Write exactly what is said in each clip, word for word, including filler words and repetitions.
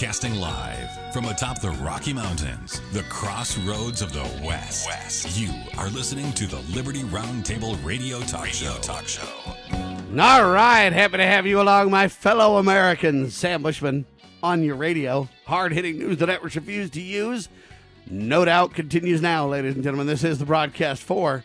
Broadcasting live from atop the Rocky Mountains, the crossroads of the West. West. You are listening to the Liberty Roundtable Radio Talk Radio Show. Talk Show. All right, happy to have you along, my fellow Americans. Sam Bushman on your radio. Hard-hitting news the networks refuse to use. No doubt continues now, ladies and gentlemen. This is the broadcast for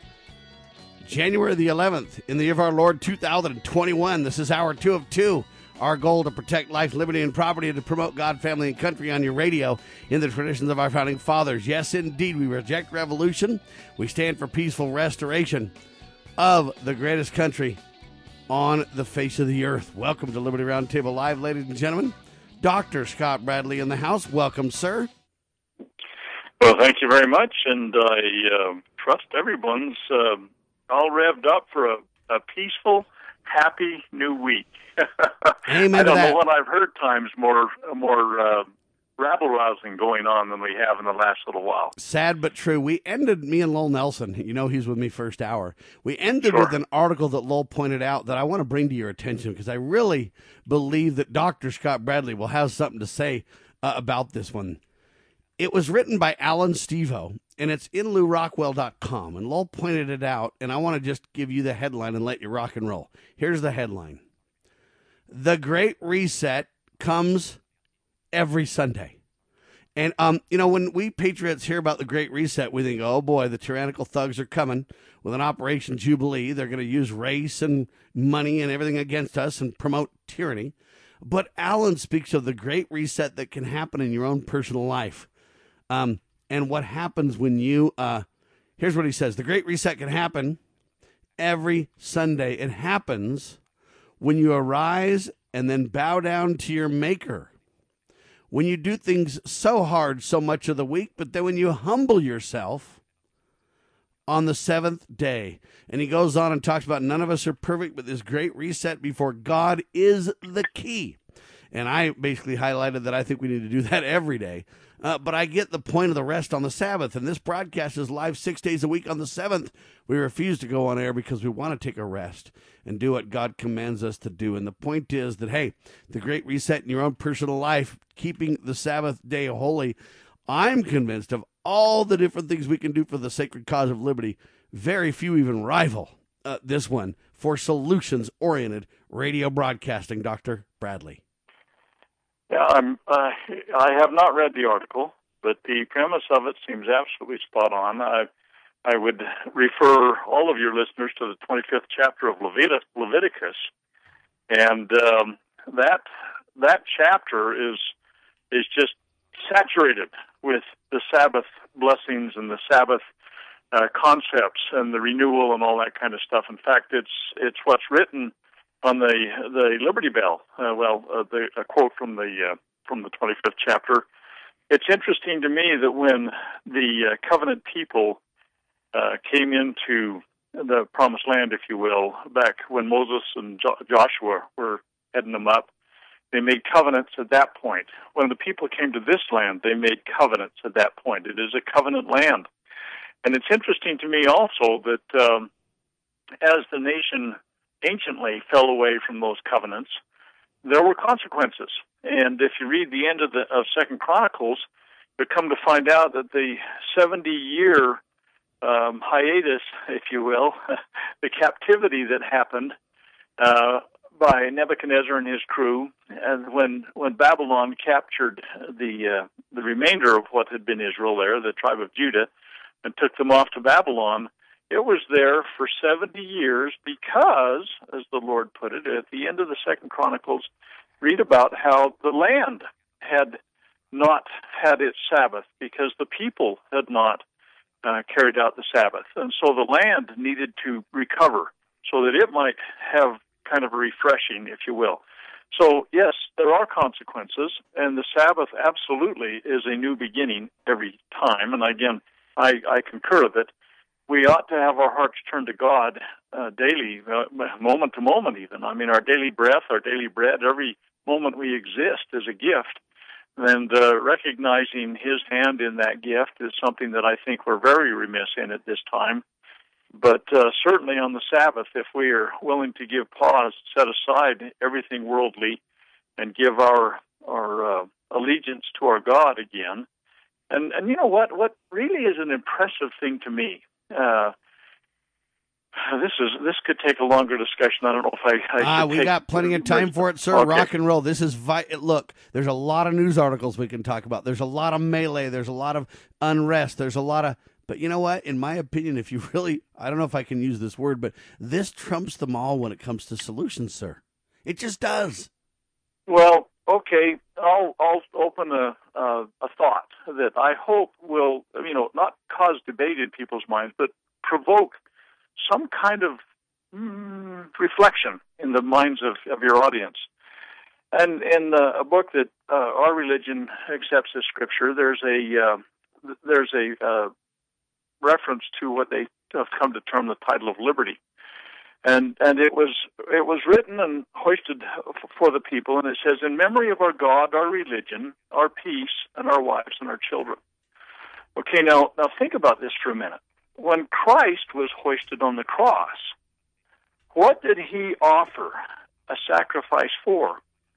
January the eleventh in the year of our Lord two thousand twenty-one. This is hour two of two. Our goal to protect life, liberty, and property, and to promote God, family, and country on your radio in the traditions of our founding fathers. Yes, indeed, we reject revolution. We stand for peaceful restoration of the greatest country on the face of the earth. Welcome to Liberty Roundtable Live, ladies and gentlemen. Doctor Scott Bradley in the house. Welcome, sir. Well, thank you very much, and I uh, trust everyone's uh, all revved up for a, a peaceful, happy new week. Amen I don't to that. know what I've heard times more more uh, rabble-rousing going on than we have in the last little while. Sad but true. We ended, me and Lowell Nelson, you know he's with me first hour, we ended Sure. with an article that Lowell pointed out that I want to bring to your attention because I really believe that Doctor Scott Bradley will have something to say uh, about this one. It was written by Alan Stevo, and it's in lou rockwell dot com, and Lowell pointed it out, and I want to just give you the headline and let you rock and roll. Here's the headline. The Great Reset comes every Sunday. And, um, you know, when we patriots hear about the Great Reset, we think, oh, boy, the tyrannical thugs are coming with an Operation Jubilee. They're going to use race and money and everything against us and promote tyranny. But Alan speaks of the Great Reset that can happen in your own personal life. Um, and what happens when you, uh, here's what he says. The Great Reset can happen every Sunday. It happens when you arise and then bow down to your maker. When you do things so hard so much of the week, but then when you humble yourself on the seventh day. And he goes on and talks about none of us are perfect, but this great reset before God is the key. And I basically highlighted that I think we need to do that every day. Uh, but I get the point of the rest on the Sabbath. And this broadcast is live six days a week on the seventh. We refuse to go on air because we want to take a rest and do what God commands us to do. And the point is that, hey, the great reset in your own personal life, keeping the Sabbath day holy, I'm convinced of all the different things we can do for the sacred cause of liberty. Very few even rival uh, this one for solutions-oriented radio broadcasting, Doctor Bradley. Yeah, I'm, uh, I have not read the article, but the premise of it seems absolutely spot on. I, I would refer all of your listeners to the twenty-fifth chapter of Levit- Leviticus, and um, that that chapter is is just saturated with the Sabbath blessings and the Sabbath uh, concepts and the renewal and all that kind of stuff. In fact, it's it's what's written on the the Liberty Bell. Uh, well, uh, the, a quote from the uh, from the twenty-fifth chapter. It's interesting to me that when the uh, covenant people uh, came into the Promised Land, if you will, back when Moses and jo- Joshua were heading them up, they made covenants at that point. When the people came to this land, they made covenants at that point. It is a covenant land. And it's interesting to me also that um, as the nation anciently fell away from those covenants, there were consequences. And if you read the end of the of Second Chronicles, you come to find out that the seventy-year um, hiatus, if you will, the captivity that happened uh, by Nebuchadnezzar and his crew, and when when Babylon captured the uh, the remainder of what had been Israel there, the tribe of Judah, and took them off to Babylon, it was there for seventy years because, as the Lord put it, at the end of the Second Chronicles, read about how the land had not had its Sabbath because the people had not uh, carried out the Sabbath. And so the land needed to recover so that it might have kind of a refreshing, if you will. So, yes, there are consequences, and the Sabbath absolutely is a new beginning every time. And again, I, I concur that we ought to have our hearts turned to God uh, daily, uh, moment to moment even. I mean, our daily breath, our daily bread, every moment we exist is a gift. And uh, recognizing His hand in that gift is something that I think we're very remiss in at this time. But uh, certainly on the Sabbath, if we are willing to give pause, set aside everything worldly, and give our our uh, allegiance to our God again. And and you know what? What really is an impressive thing to me. Uh, this is this could take a longer discussion. I don't know if I. I ah, should we take got plenty of time for it, sir. Okay. Rock and roll. This is vi- look. There's a lot of news articles we can talk about. There's a lot of melee. There's a lot of unrest. There's a lot of. But you know what? In my opinion, if you really, I don't know if I can use this word, but this trumps them all when it comes to solutions, sir. It just does. Well, okay, I'll I'll open a uh, a thought that I hope will, you know, not cause debate in people's minds, but provoke some kind of mm, reflection in the minds of, of your audience. And in uh, a book that uh, Our Religion Accepts as Scripture, there's a uh, there's a uh, reference to what they have come to term the title of liberty. And and it was it was written and hoisted for the people, and it says, "In memory of our God, our religion, our peace, and our wives and our children." Okay, now now think about this for a minute. When Christ was hoisted on the cross, what did he offer a sacrifice for?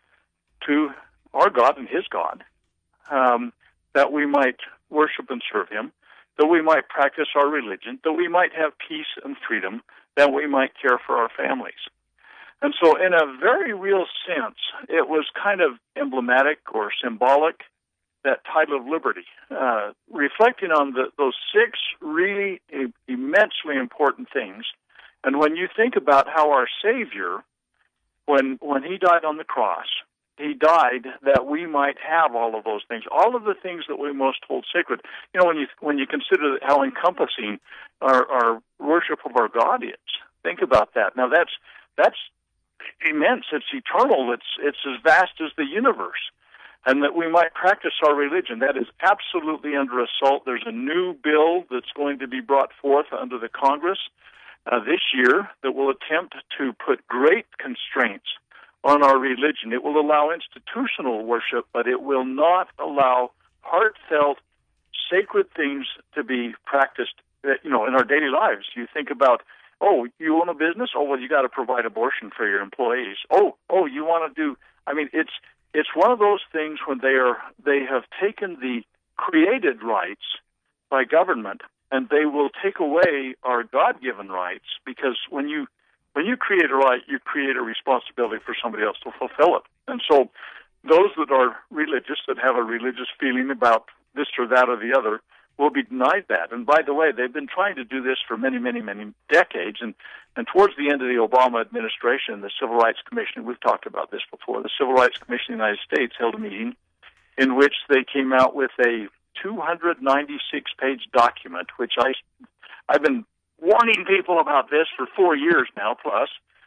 To our God and his God, um, that we might worship and serve him, that we might practice our religion, that we might have peace and freedom, that we might care for our families. And so in a very real sense, it was kind of emblematic or symbolic, that title of liberty, uh, reflecting on the, those six really immensely important things. And when you think about how our Savior, when when he died on the cross, he died that we might have all of those things, all of the things that we most hold sacred. You know, when you when you consider how encompassing our, our worship of our God is, think about that. Now that's that's immense. It's eternal. It's it's as vast as the universe, and that we might practice our religion. That is absolutely under assault. There's a new bill that's going to be brought forth under the Congress uh, this year that will attempt to put great constraints on our religion. It will allow institutional worship, but it will not allow heartfelt, sacred things to be practiced, you know, in our daily lives. You think about, oh, you own a business? Oh, well, you got to provide abortion for your employees. Oh, oh, you want to do, I mean, it's it's one of those things when they are they have taken the created rights by government, and they will take away our God-given rights, because when you When you create a right, you create a responsibility for somebody else to fulfill it. And so those that are religious, that have a religious feeling about this or that or the other, will be denied that. And by the way, they've been trying to do this for many, many, many decades. And, and towards the end of the Obama administration, the Civil Rights Commission, we've talked about this before, the Civil Rights Commission of the United States held a meeting in which they came out with a two hundred ninety-six page document, which I, I've been warning people about this for four years now plus,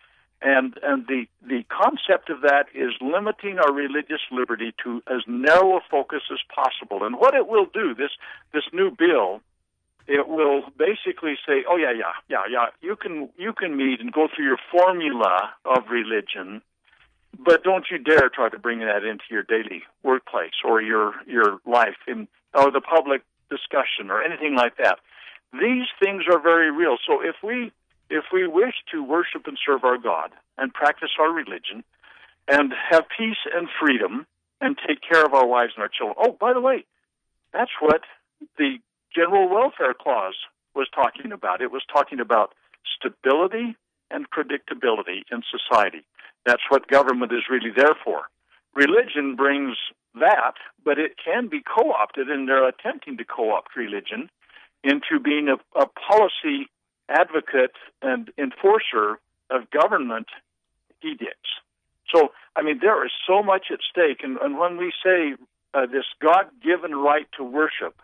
and and the the concept of that is limiting our religious liberty to as narrow a focus as possible. And what it will do, this this new bill, it will basically say, oh yeah, yeah, yeah, yeah, you can you can meet and go through your formula of religion, but don't you dare try to bring that into your daily workplace or your your life in or the public discussion or anything like that. These things are very real. So if we if we wish to worship and serve our God and practice our religion and have peace and freedom and take care of our wives and our children. Oh, by the way, that's what the General Welfare Clause was talking about. It was talking about stability and predictability in society. That's what government is really there for. Religion brings that, but it can be co-opted, and they're attempting to co-opt religion into being a, a policy advocate and enforcer of government edicts. So, I mean, there is so much at stake. And, and when we say uh, this God-given right to worship,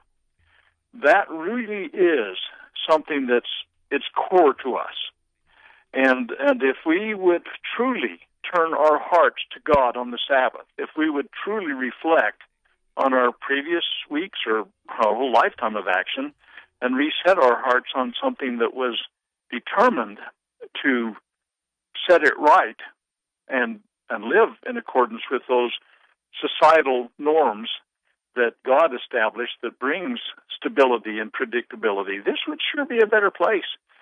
that really is something that's it's core to us. And and if we would truly turn our hearts to God on the Sabbath, if we would truly reflect on our previous weeks or our whole lifetime of action, and reset our hearts on something that was determined to set it right and and live in accordance with those societal norms that God established that brings stability and predictability, this would sure be a better place.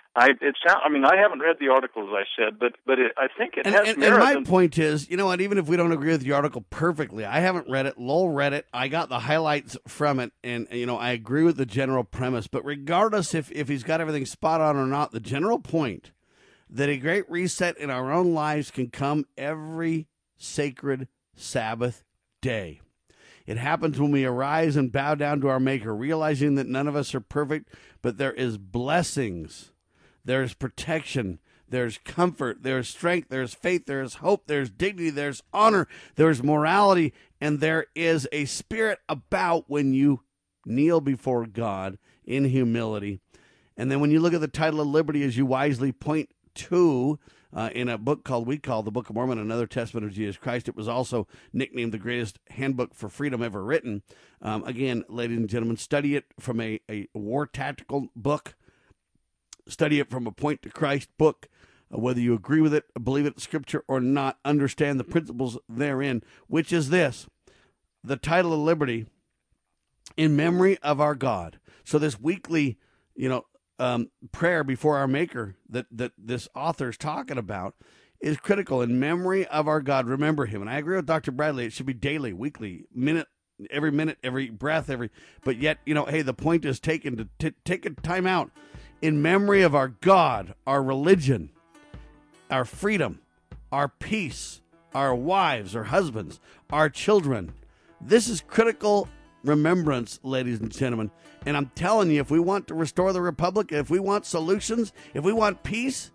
I it sound, I mean, I haven't read the article, as I said, but but it, I think it and, has and, merit. and my and, point is, you know what, even if we don't agree with the article perfectly, I haven't read it. Lowell read it. I got the highlights from it, and, you know, I agree with the general premise. But regardless if, if he's got everything spot on or not, the general point that a great reset in our own lives can come every sacred Sabbath day. It happens when we arise and bow down to our Maker, realizing that none of us are perfect, but there is blessings, there's protection, there's comfort, there's strength, there's faith, there's hope, there's dignity, there's honor, there's morality, and there is a spirit about when you kneel before God in humility. And then when you look at the title of liberty, as you wisely point to, Uh, in a book called we call the Book of Mormon, Another Testament of Jesus Christ. It was also nicknamed the greatest handbook for freedom ever written. Um, again, ladies and gentlemen, study it from a, a war tactical book. Study it from a Point to Christ book. Uh, whether you agree with it, believe it, Scripture or not, understand the principles therein, which is this: the title of liberty, in memory of our God. So this weekly, you know, Um, prayer before our Maker that, that this author is talking about is critical. In memory of our God, remember him. And I agree with Doctor Bradley. It should be daily, weekly, minute, every minute, every breath, every. But yet, you know, hey, the point is taken to t- take a time out in memory of our God, our religion, our freedom, our peace, our wives, our husbands, our children. This is critical remembrance, ladies and gentlemen. And I'm telling you, if we want to restore the Republic, if we want solutions, if we want peace,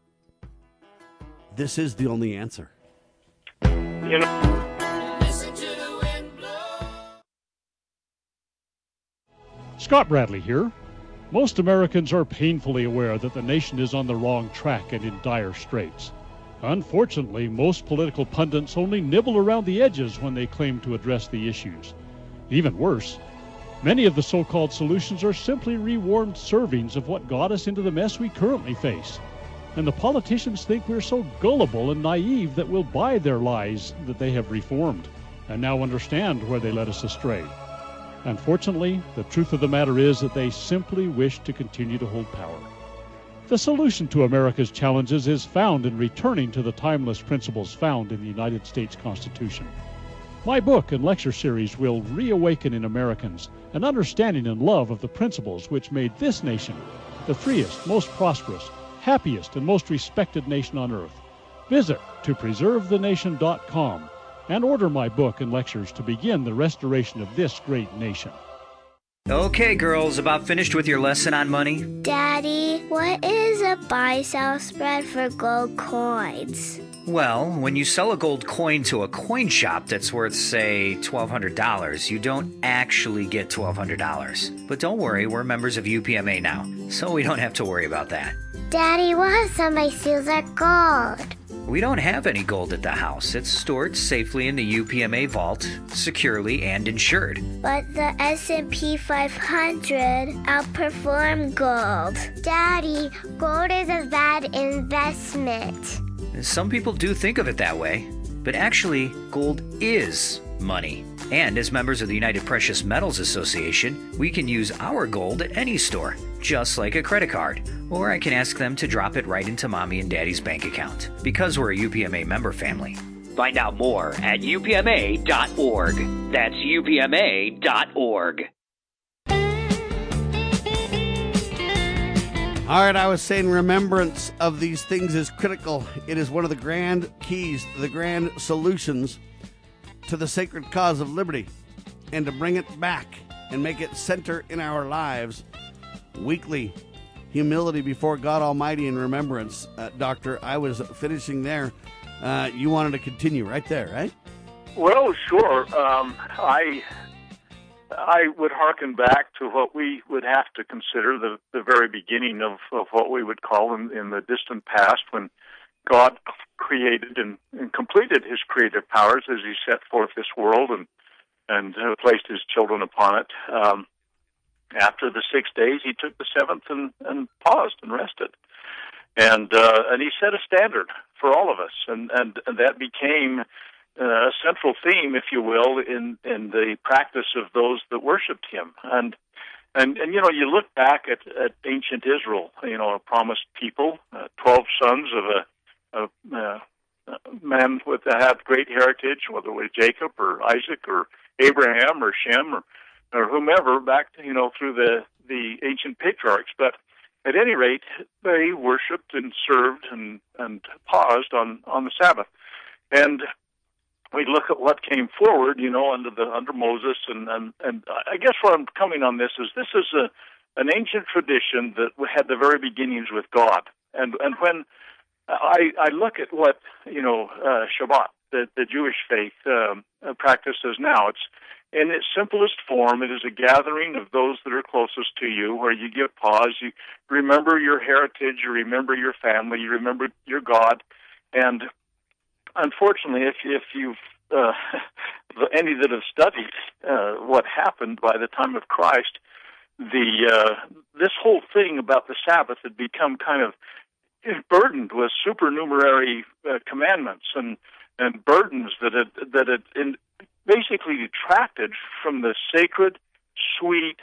this is the only answer. You know, Scott Bradley here. Most Americans are painfully aware that the nation is on the wrong track and in dire straits. Unfortunately, most political pundits only nibble around the edges when they claim to address the issues. Even worse, many of the so-called solutions are simply rewarmed servings of what got us into the mess we currently face. And the politicians think we're so gullible and naive that we'll buy their lies that they have reformed, and now understand where they led us astray. Unfortunately, the truth of the matter is that they simply wish to continue to hold power. The solution to America's challenges is found in returning to the timeless principles found in the United States Constitution. My book and lecture series will reawaken in Americans an understanding and love of the principles which made this nation the freest, most prosperous, happiest, and most respected nation on earth. Visit to preserve the nation dot com and order my book and lectures to begin the restoration of this great nation. Okay, girls, about finished with your lesson on money? Daddy, what is a buy-sell spread for gold coins? Well, when you sell a gold coin to a coin shop that's worth, say, twelve hundred dollars, you don't actually get twelve hundred dollars. But don't worry, we're members of U P M A now, so we don't have to worry about that. Daddy, what if somebody steals our gold? We don't have any gold at the house. It's stored safely in the U P M A vault, securely and insured. But the S and P five hundred outperformed gold. Daddy, gold is a bad investment. Some people do think of it that way, but actually, gold is money. And as members of the United Precious Metals Association, we can use our gold at any store, just like a credit card. Or I can ask them to drop it right into Mommy and Daddy's bank account, because we're a U P M A member family. Find out more at U P M A dot org. That's U P M A dot org. All right, I was saying remembrance of these things is critical. It is one of the grand keys, the grand solutions to the sacred cause of liberty, and to bring it back and make it center in our lives. Weekly humility before God Almighty in remembrance. Uh, Doctor, I was finishing there. Uh, you wanted to continue right there, right? Well, sure. Um, I I would hearken back to what we would have to consider the, the very beginning of, of what we would call in, in the distant past, when God created and, and completed his creative powers as he set forth this world and, and uh, placed his children upon it. Um, after the six days, he took the seventh and, and paused and rested. And uh, and he set a standard for all of us, and, and, and that became Uh, a central theme, if you will, in, in the practice of those that worshipped him. And And, and you know, you look back at, at ancient Israel, you know, a promised people, uh, twelve sons of a, a, uh, a man with that had great heritage, whether it was Jacob or Isaac or Abraham or Shem or, or whomever, back, you know, through the, the ancient patriarchs. But at any rate, they worshipped and served and, and paused on, on the Sabbath. And we look at what came forward, you know, under the under Moses, and, and, and I guess where I'm coming on this is this is a an ancient tradition that had the very beginnings with God. And and when I, I look at what, you know, uh, Shabbat, the, the Jewish faith um, practices now, it's in its simplest form, it is a gathering of those that are closest to you, where you give pause, you remember your heritage, you remember your family, you remember your God. And unfortunately, if, if you've, uh, any that have studied uh, what happened by the time of Christ, the uh, this whole thing about the Sabbath had become kind of burdened with supernumerary uh, commandments and, and burdens that had, that had in, basically detracted from the sacred, sweet,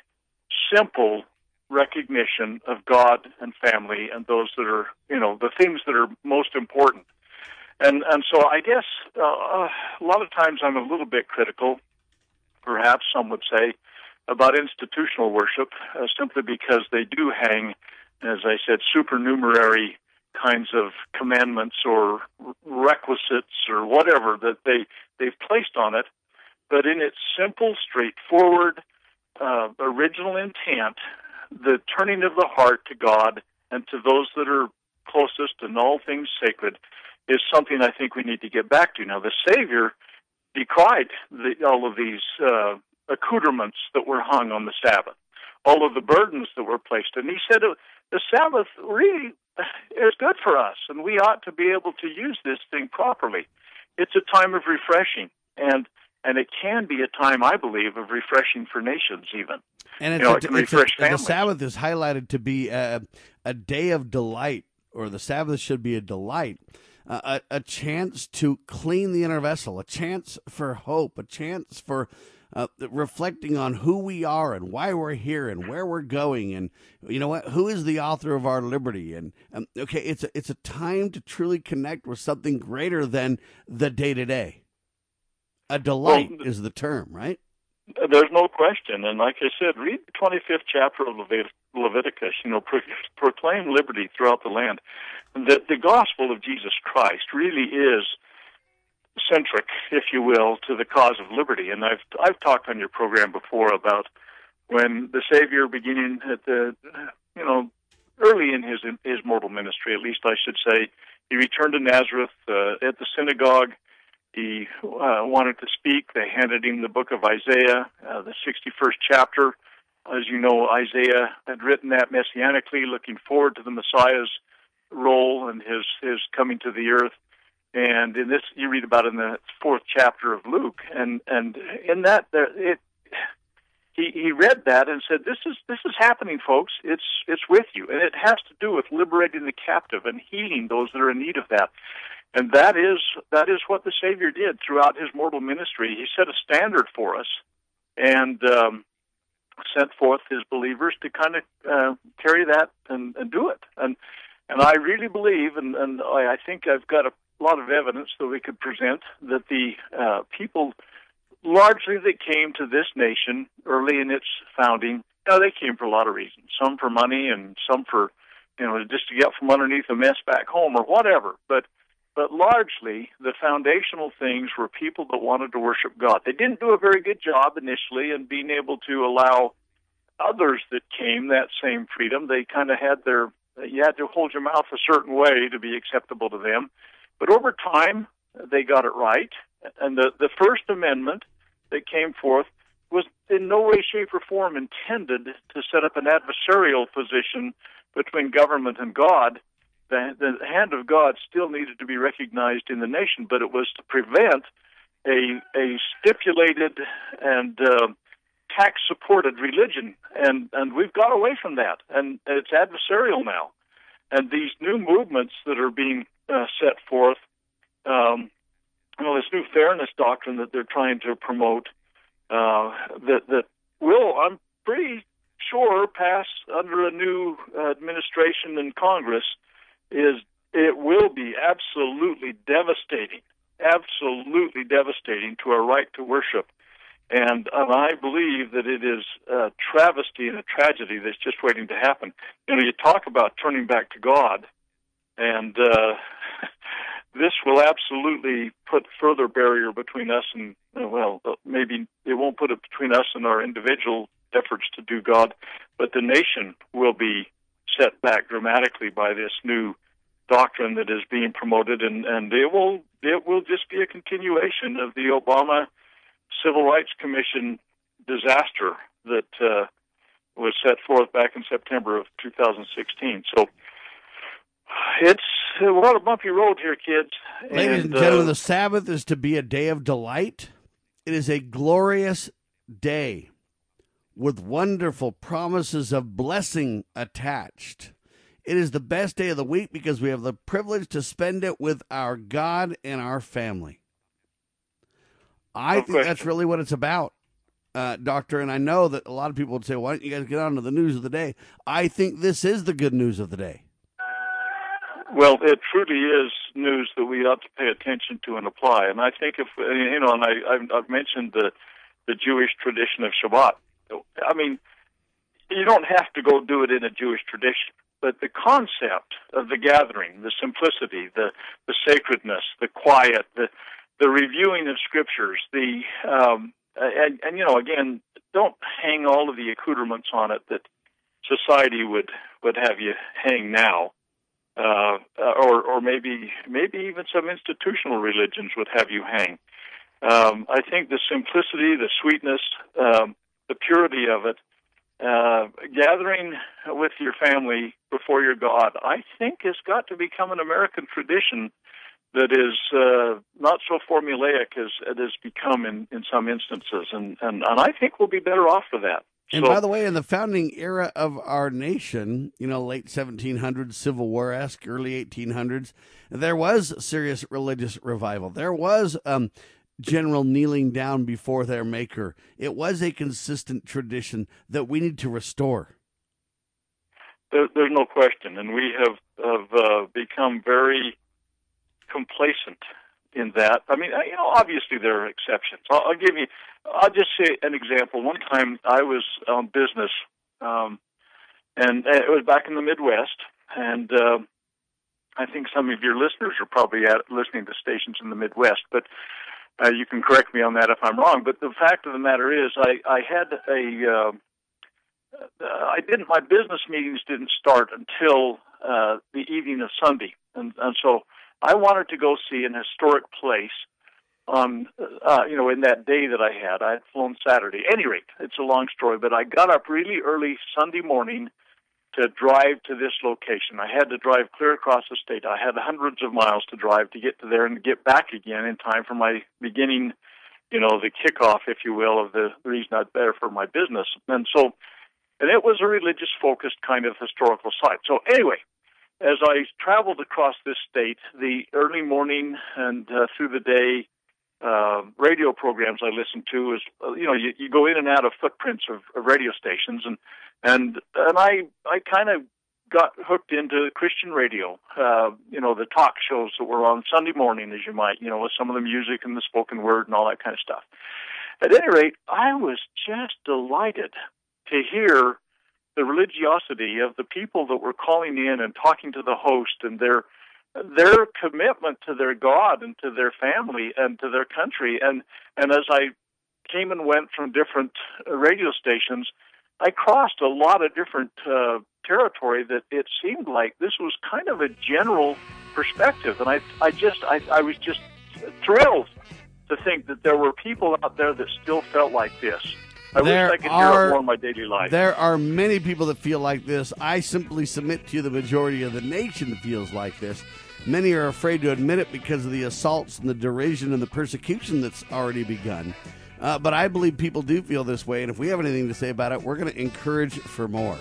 simple recognition of God and family and those that are, you know, the things that are most important. And and so I guess uh, a lot of times I'm a little bit critical, perhaps some would say, about institutional worship, uh, simply because they do hang, as I said, supernumerary kinds of commandments or requisites or whatever that they, they've placed on it. But in its simple, straightforward, uh, original intent, the turning of the heart to God and to those that are closest in all things sacred is something I think we need to get back to. Now, the Savior decried the, all of these uh, accoutrements that were hung on the Sabbath, all of the burdens that were placed. And he said uh, the Sabbath really is good for us, and we ought to be able to use this thing properly. It's a time of refreshing, and and it can be a time, I believe, of refreshing for nations even. And it's you know, a, it can it's refresh a, families. the Sabbath is highlighted to be a, a day of delight, or the Sabbath should be a delight, uh, a, a chance to clean the inner vessel, a chance for hope, a chance for uh, reflecting on who we are and why we're here and where we're going, and you know what, who is the author of our liberty. And um, okay, it's a, it's a time to truly connect with something greater than the day to day. A delight well, is the term, right? There's no question. And like I said, read the twenty-fifth chapter of Levit- Leviticus, you know, pro- proclaim liberty throughout the land. The, the gospel of Jesus Christ really is centric, if you will, to the cause of liberty. And I've I've talked on your program before about when the Savior, beginning at the, you know, early in his his mortal ministry, at least I should say, he returned to Nazareth uh, at the synagogue. He uh, wanted to speak. They handed him the book of Isaiah, uh, the sixty-first chapter. As you know, Isaiah had written that messianically, looking forward to the Messiah's role and his, his coming to the earth. And in this, you read about it in the fourth chapter of Luke. And, and in that, there, it, he, he read that and said, "This is this is happening, folks. It's it's with you, and it has to do with liberating the captive and healing those that are in need of that." And that is that is what the Savior did throughout his mortal ministry. He set a standard for us and um, sent forth his believers to kind of uh, carry that and, and do it. And and I really believe, and, and I think I've got a lot of evidence that we could present, that the uh, people largely that came to this nation early in its founding, you know, they came for a lot of reasons. Some for money and some for, you know, just to get from underneath the mess back home or whatever. But But largely, the foundational things were people that wanted to worship God. They didn't do a very good job initially in being able to allow others that came that same freedom. They kind of had their, you had to hold your mouth a certain way to be acceptable to them. But over time, they got it right. And the, the First Amendment that came forth was in no way, shape, or form intended to set up an adversarial position between government and God. The, the hand of God still needed to be recognized in the nation, but it was to prevent a a stipulated and uh, tax-supported religion, and, and we've got away from that, and it's adversarial now. And these new movements that are being uh, set forth, um, you know, this new fairness doctrine that they're trying to promote, uh, that that will, I'm pretty sure pass under a new uh, administration and Congress is it will be absolutely devastating, absolutely devastating to our right to worship. And, and I believe that it is a travesty and a tragedy that's just waiting to happen. You know, you talk about turning back to God, and uh, this will absolutely put further barrier between us and, well, maybe it won't put it between us and our individual efforts to do God, but the nation will be set back dramatically by this new doctrine that is being promoted, and, and it will it will just be a continuation of the Obama Civil Rights Commission disaster that uh, was set forth back in September of two thousand sixteen. So it's a lot of bumpy road here, kids. Ladies and, and gentlemen, uh, the Sabbath is to be a day of delight. It is a glorious day with wonderful promises of blessing attached. It is the best day of the week because we have the privilege to spend it with our God and our family. I think question. That's really what it's about, uh, Doctor, and I know that a lot of people would say, why don't you guys get on to the news of the day? I think this is the good news of the day. Well, it truly is news that we ought to pay attention to and apply. And I think if, you know, and I, I've, I've mentioned the, the Jewish tradition of Shabbat. I mean, you don't have to go do it in a Jewish tradition, but the concept of the gathering, the simplicity, the, the sacredness, the quiet, the the reviewing of scriptures, the um, and, and you know, again, don't hang all of the accoutrements on it that society would, would have you hang now, uh, or or maybe maybe even some institutional religions would have you hang. Um, I think the simplicity, the sweetness, um, the purity of it, uh, gathering with your family before your God, I think has got to become an American tradition that is uh, not so formulaic as it has become in, in some instances. And, and, and I think we'll be better off for that. And so, by the way, in the founding era of our nation, you know, late seventeen hundreds, Civil War-esque, early eighteen hundreds, there was serious religious revival. There was um, general kneeling down before their maker. It was a consistent tradition that we need to restore. There, there's no question. And we have, have uh, become very complacent in that. I mean, you know, obviously there are exceptions. I'll, I'll give you, I'll just say an example. One time I was on business, um, and it was back in the Midwest, and uh, I think some of your listeners are probably at, listening to stations in the Midwest, but uh, you can correct me on that if I'm wrong. But the fact of the matter is, I, I had a, uh, I didn't, my business meetings didn't start until uh, the evening of Sunday, and, and so I wanted to go see an historic place on, uh, you know, in that day that I had. I had flown Saturday. At any rate, it's a long story, but I got up really early Sunday morning to drive to this location. I had to drive clear across the state. I had hundreds of miles to drive to get to there and get back again in time for my beginning, you know, the kickoff, if you will, of the reason I'm there for my business. And so, and it was a religious-focused kind of historical site. So anyway, as I traveled across this state, the early morning and uh, through the day uh, radio programs I listened to is, uh, you know, you, you go in and out of footprints of, of radio stations, and and and I I kind of got hooked into Christian radio, uh, you know, the talk shows that were on Sunday morning, as you might, you know, with some of the music and the spoken word and all that kind of stuff. At any rate, I was just delighted to hear the religiosity of the people that were calling in and talking to the host, and their their commitment to their God and to their family and to their country. And, and as I came and went from different radio stations, I crossed a lot of different uh, territory that it seemed like this was kind of a general perspective. And I, I just, I, I was just thrilled to think that there were people out there that still felt like this. I there wish I could are, hear it more in my daily life. There are many people that feel like this. I simply submit to you the majority of the nation feels like this. Many are afraid to admit it because of the assaults and the derision and the persecution that's already begun. Uh, but I believe people do feel this way, and if we have anything to say about it, we're going to encourage for more.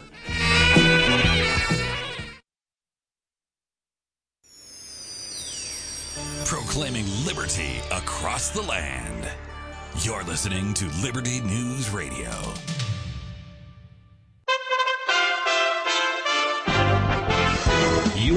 Proclaiming liberty across the land. You're listening to Liberty News Radio.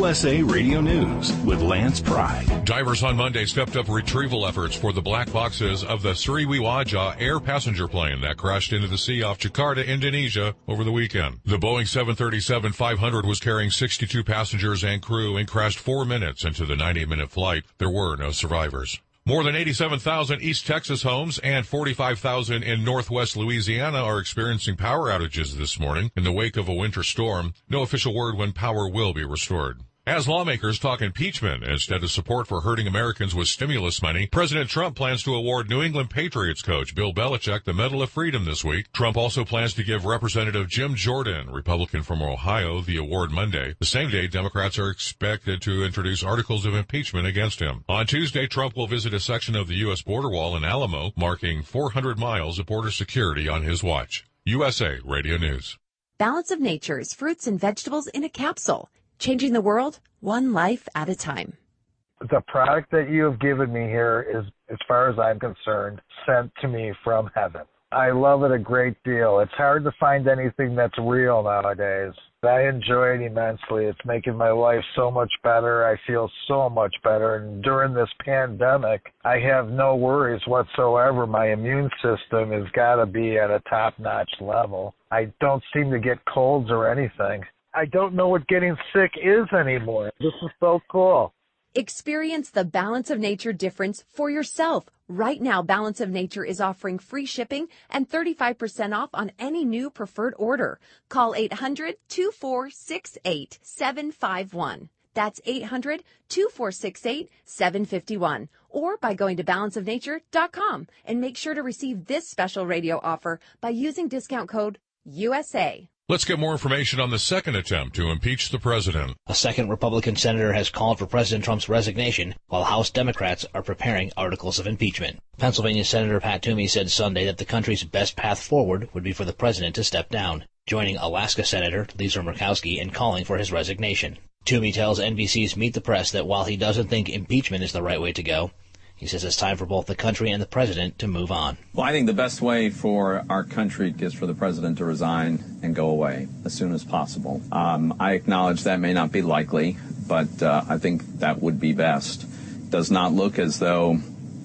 U S A Radio News with Lance Pride. Divers on Monday stepped up retrieval efforts for the black boxes of the Sriwijaya air passenger plane that crashed into the sea off Jakarta, Indonesia over the weekend. The Boeing seven thirty-seven five hundred was carrying sixty-two passengers and crew and crashed four minutes into the ninety-minute flight. There were no survivors. More than eighty-seven thousand East Texas homes and forty-five thousand in Northwest Louisiana are experiencing power outages this morning in the wake of a winter storm. No official word when power will be restored. As lawmakers talk impeachment instead of support for hurting Americans with stimulus money, President Trump plans to award New England Patriots coach Bill Belichick the Medal of Freedom this week. Trump also plans to give Representative Jim Jordan, Republican from Ohio, the award Monday. The same day, Democrats are expected to introduce articles of impeachment against him. On Tuesday, Trump will visit a section of the U S border wall in Alamo, marking four hundred miles of border security on his watch. U S A Radio News. Balance of Nature's fruits and vegetables in a capsule. Changing the world, one life at a time. The product that you have given me here is, as far as I'm concerned, sent to me from heaven. I love it a great deal. It's hard to find anything that's real nowadays. I enjoy it immensely. It's making my life so much better. I feel so much better. And during this pandemic, I have no worries whatsoever. My immune system has got to be at a top-notch level. I don't seem to get colds or anything. I don't know what getting sick is anymore. This is so cool. Experience the Balance of Nature difference for yourself. Right now, Balance of Nature is offering free shipping and thirty-five percent off on any new preferred order. Call eight hundred, two four six eight, seven five one. That's eight hundred, two four six eight, seven five one. Or by going to balance of nature dot com and make sure to receive this special radio offer by using discount code U S A. Let's get more information on the second attempt to impeach the president. A second Republican senator has called for President Trump's resignation, while House Democrats are preparing articles of impeachment. Pennsylvania Senator Pat Toomey said Sunday that the country's best path forward would be for the president to step down, joining Alaska Senator Lisa Murkowski in calling for his resignation. Toomey tells N B C's Meet the Press that while he doesn't think impeachment is the right way to go, he says it's time for both the country and the president to move on. Well, I think the best way for our country is for the president to resign and go away as soon as possible. Um, I acknowledge that may not be likely, but uh, I think that would be best. It does not look as though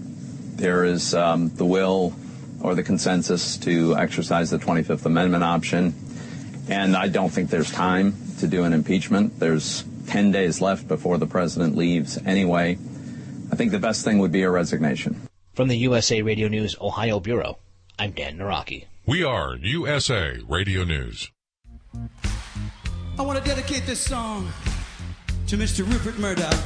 there is um, the will or the consensus to exercise the twenty-fifth Amendment option, and I don't think there's time to do an impeachment. There's ten days left before the president leaves anyway. I think the best thing would be a resignation. From the U S A Radio News Ohio Bureau, I'm Dan Naraki. We are U S A Radio News. I want to dedicate this song to Mister Rupert Murdoch.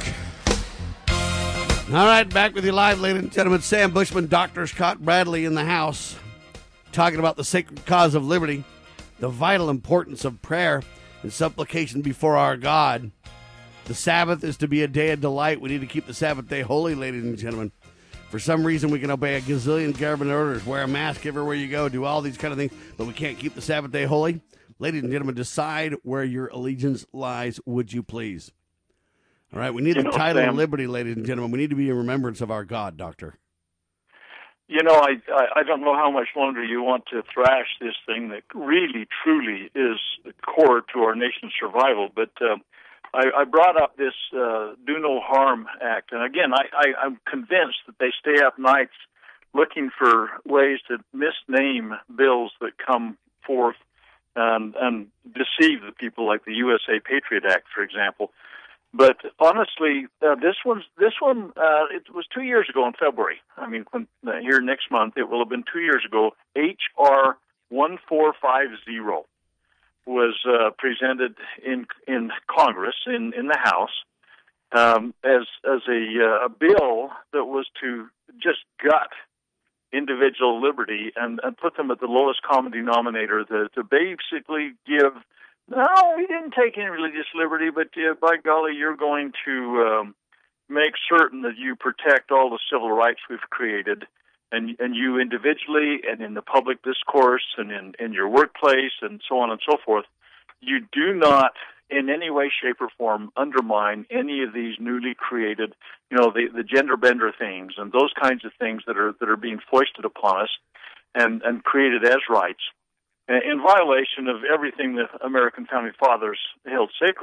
All right, back with you live, ladies and gentlemen. Sam Bushman, Doctor Scott Bradley in the house, talking about the sacred cause of liberty, the vital importance of prayer and supplication before our God. The Sabbath is to be a day of delight. We need to keep the Sabbath day holy, ladies and gentlemen. For some reason, we can obey a gazillion government orders, wear a mask everywhere you go, do all these kind of things, but we can't keep the Sabbath day holy. Ladies and gentlemen, decide where your allegiance lies, would you please? All right, we need you the know, title Sam, of liberty, ladies and gentlemen. We need to be in remembrance of our God, Doctor. You know, I, I I don't know how much longer you want to thrash this thing that really, truly is core to our nation's survival, but uh, I, I brought up this uh, Do No Harm Act, and again, I, I, I'm convinced that they stay up nights looking for ways to misname bills that come forth and, and deceive the people, like the U S A Patriot Act, for example. But honestly, uh, this one's this one uh, it was two years ago in February. I mean, when, uh, here next month it will have been two years ago. H R one four five zero. was uh, presented in in Congress, in, in the House, um, as as a, uh, a bill that was to just gut individual liberty and, and put them at the lowest common denominator, to, to basically give, no, we didn't take any religious liberty, but uh, by golly, you're going to um, make certain that you protect all the civil rights we've created, and and you individually and in the public discourse and in, in your workplace and so on and so forth, you do not in any way, shape, or form undermine any of these newly created, you know, the, the gender bender things and those kinds of things that are that are being foisted upon us and, and created as rights in violation of everything the American Founding Fathers held sacred.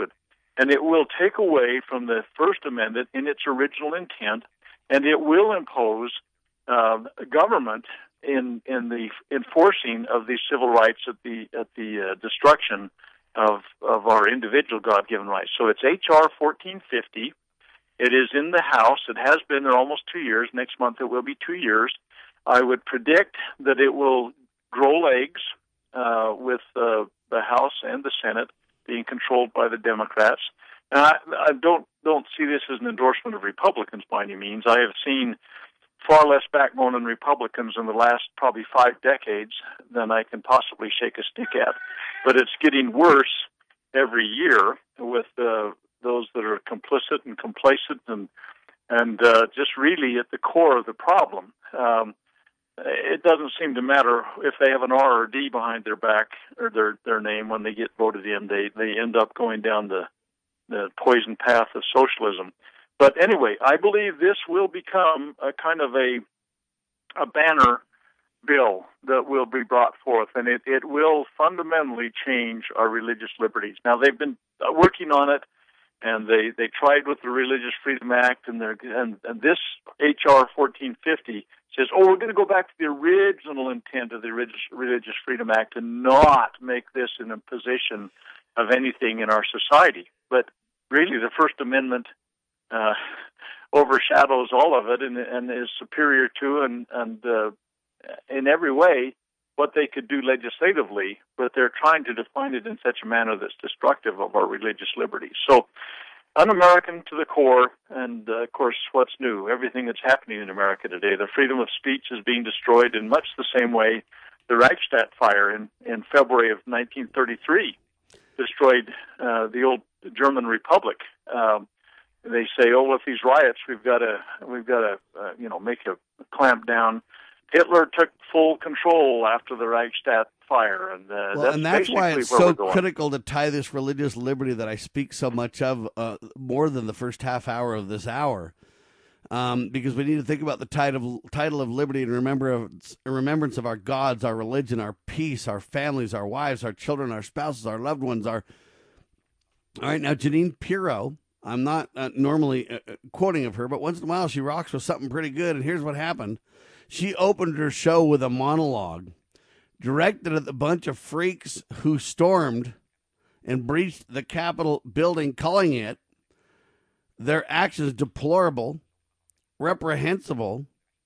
and it will take away from the First Amendment in its original intent, and it will impose uh, government in in the enforcing of these civil rights at the at the uh, destruction of of our individual God-given rights. So it's H R fourteen fifty. It is in the House. It has been there almost two years. Next month it will be two years. I would predict that it will grow legs uh, with uh, the House and the Senate being controlled by the Democrats. And I, I don't don't see this as an endorsement of Republicans by any means. I have seen far less backbone in Republicans in the last probably five decades than I can possibly shake a stick at. But it's getting worse every year with uh, those that are complicit and complacent and and uh, just really at the core of the problem. Um, it doesn't seem to matter if they have an R or D behind their back or their, their name when they get voted in. They, they end up going down the, the poison path of socialism. But anyway, I believe this will become a kind of a a banner bill that will be brought forth, and it, it will fundamentally change our religious liberties. Now, they've been working on it, and they, they tried with the Religious Freedom Act, and, they're, and, and this H R fourteen fifty says, oh, we're going to go back to the original intent of the Religious, Religious Freedom Act and not make this an imposition of anything in our society. But really, the First Amendment Uh, overshadows all of it and, and is superior to and, and uh, in every way what they could do legislatively, but they're trying to define it in such a manner that's destructive of our religious liberties. So un-American to the core, and uh, of course what's new, everything that's happening in America today. The freedom of speech is being destroyed in much the same way the Reichstag fire in, in February of nineteen thirty-three destroyed uh, the old German Republic. Um, They say, "Oh, with these riots, we've got to, we've got to, uh, you know, make a clamp down." Hitler took full control after the Reichstag fire, and uh, well, that's and that's basically why it's where so we're going. critical to tie this religious liberty that I speak so much of, uh, more than the first half hour of this hour, um, because we need to think about the title title of liberty and remember of, remembrance of our gods, our religion, our peace, our families, our wives, our children, our spouses, our loved ones. Our all right now, Jeanine Pirro. I'm not uh, normally uh, quoting of her, but once in a while she rocks with something pretty good. And here's what happened. She opened her show with a monologue directed at the bunch of freaks who stormed and breached the Capitol building, calling it their actions deplorable, reprehensible,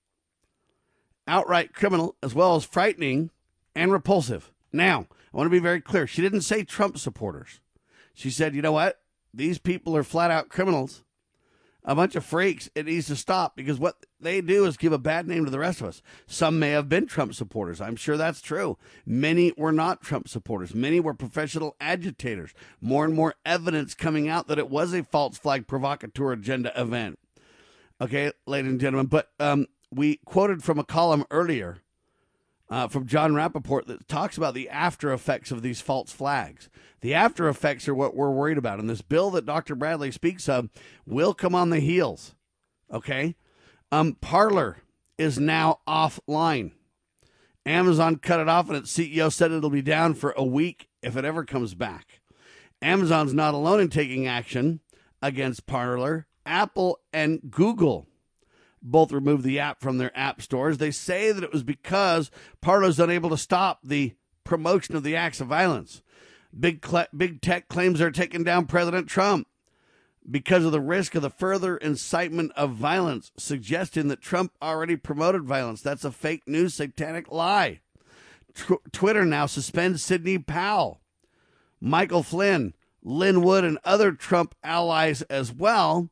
outright criminal, as well as frightening and repulsive. Now, I want to be very clear. She didn't say Trump supporters. She said, you know what? These people are flat out criminals, a bunch of freaks. It needs to stop because what they do is give a bad name to the rest of us. Some may have been Trump supporters. I'm sure that's true. Many were not Trump supporters. Many were professional agitators. More and more evidence coming out that it was a false flag provocateur agenda event. Okay, ladies and gentlemen, but um, we quoted from a column earlier Uh, from John Rappaport that talks about the after effects of these false flags. The after effects are what we're worried about. And this bill that Doctor Bradley speaks of will come on the heels. Okay? Um, Parler is now offline. Amazon cut it off and its C E O said it'll be down for a week if it ever comes back. Amazon's not alone in taking action against Parler. Apple and Google both removed the app from their app stores. They say that it was because Parler's unable to stop the promotion of the acts of violence. Big cl- big tech claims they're taking down President Trump because of the risk of the further incitement of violence, suggesting that Trump already promoted violence. That's a fake news, satanic lie. Tw- Twitter now suspends Sidney Powell, Michael Flynn, Lynn Wood, and other Trump allies as well.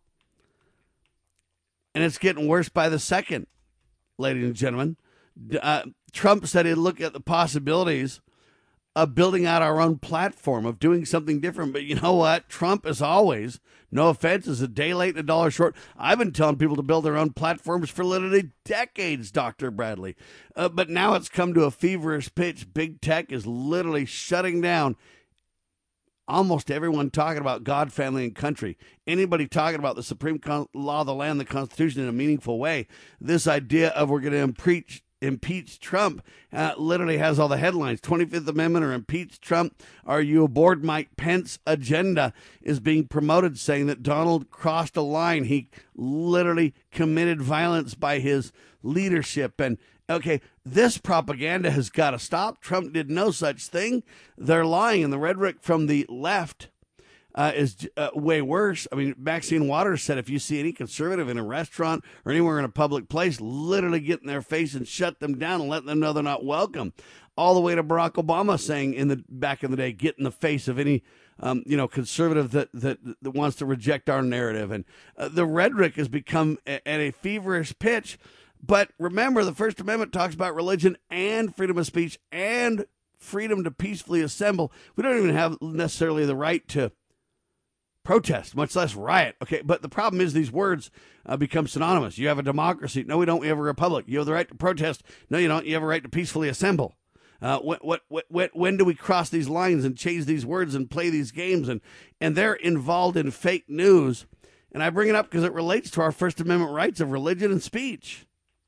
And it's getting worse by the second, ladies and gentlemen. Uh, Trump said he'd look at the possibilities of building out our own platform, of doing something different. But you know what? Trump, as always, no offense, is a day late and a dollar short. I've been telling people to build their own platforms for literally decades, Doctor Bradley. Uh, but now it's come to a feverish pitch. Big tech is literally shutting down almost everyone talking about God, family, and country. Anybody talking about the supreme con- law of the land, the Constitution, in a meaningful way. This idea of we're going to impeach, impeach Trump uh, literally has all the headlines. twenty-fifth Amendment or impeach Trump. Are you aboard Mike Pence agenda is being promoted, saying that Donald crossed a line. He literally committed violence by his leadership. And okay, this propaganda has got to stop. Trump did no such thing. They're lying. And the rhetoric from the left Uh, is uh, way worse. I mean, Maxine Waters said if you see any conservative in a restaurant or anywhere in a public place, literally get in their face and shut them down and let them know they're not welcome. All the way to Barack Obama saying in the back in the day, get in the face of any um, you know conservative that, that that wants to reject our narrative. And uh, the rhetoric has become a, at a feverish pitch. But remember, the First Amendment talks about religion and freedom of speech and freedom to peacefully assemble. We don't even have necessarily the right to protest, much less riot. Okay, but the problem is these words uh, become synonymous. You have a democracy. No, we don't. We have a republic. You have the right to protest. No, you don't. You have a right to peacefully assemble. Uh, what, what, what, what, when do we cross these lines and change these words and play these games? And, and they're involved in fake news. And I bring it up because it relates to our First Amendment rights of religion and speech.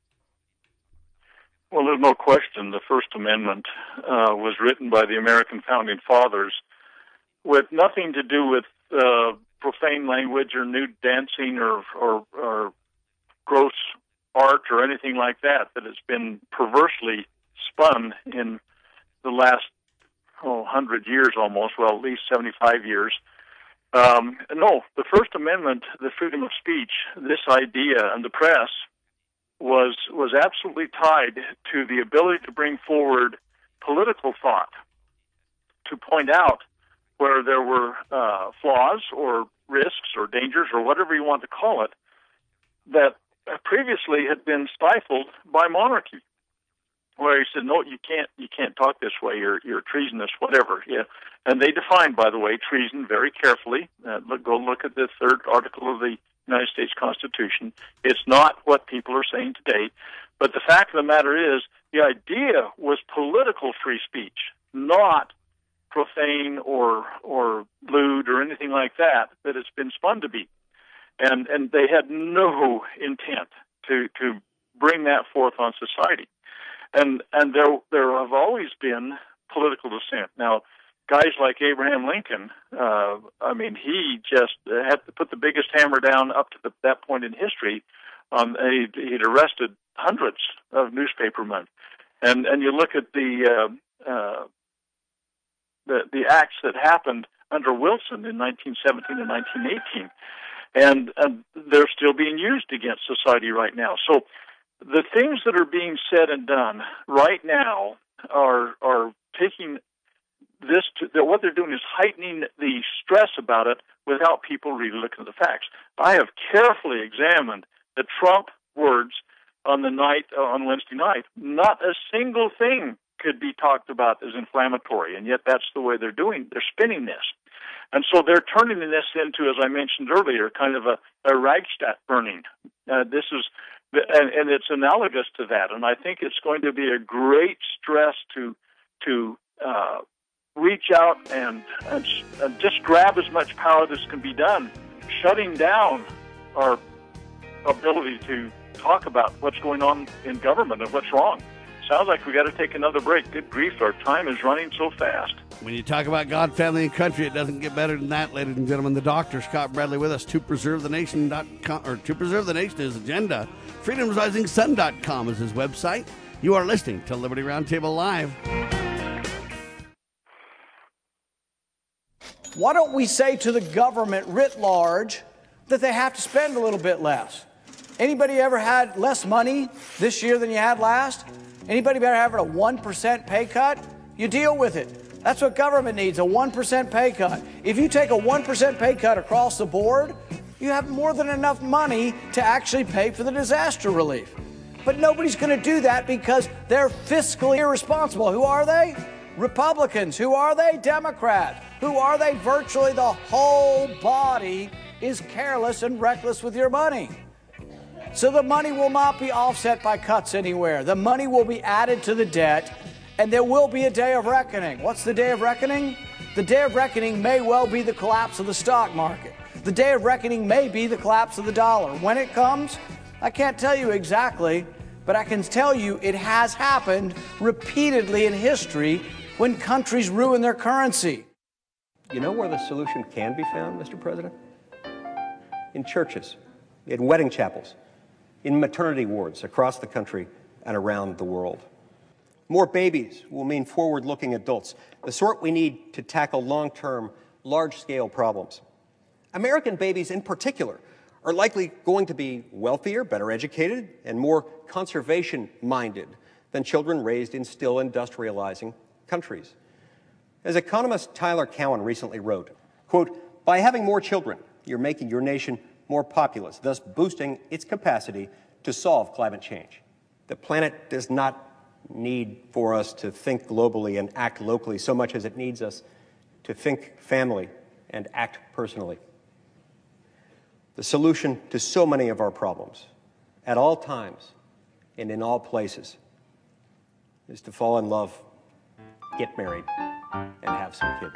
Well, there's no question the First Amendment uh, was written by the American Founding Fathers with nothing to do with Uh, profane language or nude dancing or, or or gross art or anything like that that has been perversely spun in the last oh hundred years almost, well at least seventy-five years. Um, no, the First Amendment, the freedom of speech, this idea and the press was was absolutely tied to the ability to bring forward political thought, to point out where there were uh, flaws or risks or dangers or whatever you want to call it that previously had been stifled by monarchy, where he said, no, you can't you can't talk this way, you're, you're treasonous, whatever. Yeah. And they defined, by the way, treason very carefully. Uh, look, go look at the third article of the United States Constitution. It's not what people are saying today. But the fact of the matter is, the idea was political free speech, not profane or or lewd or anything like that that it's been spun to be, and and they had no intent to to bring that forth on society, and and there there have always been political dissent. Now, guys like Abraham Lincoln, uh, I mean, he just had to put the biggest hammer down up to the, that point in history. Um, he'd, he'd arrested hundreds of newspapermen, and and you look at the uh, uh, The, the acts that happened under Wilson in nineteen seventeen and nineteen eighteen, and, and they're still being used against society right now. So the things that are being said and done right now are are taking this to, what they're doing is heightening the stress about it without people really looking at the facts. I have carefully examined the Trump words on the night uh, on Wednesday night. Not a single thing could be talked about as inflammatory, and yet that's the way they're doing. They're spinning this. And so they're turning this into, as I mentioned earlier, kind of a, a Reichstag burning. Uh, this is, and, and it's analogous to that. And I think it's going to be a great stress to to uh, reach out and, and, and just grab as much power as can be done, shutting down our ability to talk about what's going on in government and what's wrong. Sounds like we got to take another break. Good grief, our time is running so fast. When you talk about God, family, and country, it doesn't get better than that, ladies and gentlemen. The doctor, Scott Bradley, with us. To preserve the nation dot com, or To Preserve the Nation is agenda. freedoms rising sun dot com is his website. You are listening to Liberty Roundtable Live. Why don't we say to the government writ large that they have to spend a little bit less? Anybody ever had less money this year than you had last? Anybody better have a one percent pay cut? You deal with it. That's what government needs, a one percent pay cut. If you take a one percent pay cut across the board, you have more than enough money to actually pay for the disaster relief. But nobody's going to do that because they're fiscally irresponsible. Who are they? Republicans. Who are they? Democrats. Who are they? Virtually the whole body is careless and reckless with your money. So the money will not be offset by cuts anywhere. The money will be added to the debt, and there will be a day of reckoning. What's the day of reckoning? The day of reckoning may well be the collapse of the stock market. The day of reckoning may be the collapse of the dollar. When it comes, I can't tell you exactly, But I can tell you it has happened repeatedly in history when countries ruin their currency. You know where the solution can be found, Mister President? In churches, in wedding chapels, in maternity wards across the country and around the world. More babies will mean forward-looking adults, the sort we need to tackle long-term, large-scale problems. American babies in particular are likely going to be wealthier, better educated, and more conservation-minded than children raised in still industrializing countries. As economist Tyler Cowen recently wrote, quote, by having more children, you're making your nation more populous, thus boosting its capacity to solve climate change. The planet does not need for us to think globally and act locally so much as it needs us to think family and act personally. The solution to so many of our problems, at all times and in all places, is to fall in love, get married, and have some kids.